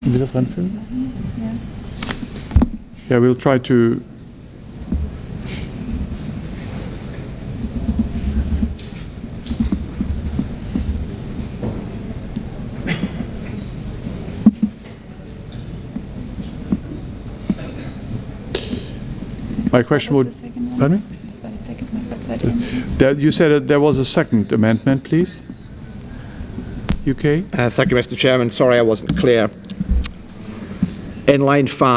Sie das ranführen? Ja. Yeah, we'll try to. My question would. Pardon me? You said that there was a second amendment, please. UK? Thank you, Mr. Chairman. Sorry I wasn't clear. In line 5.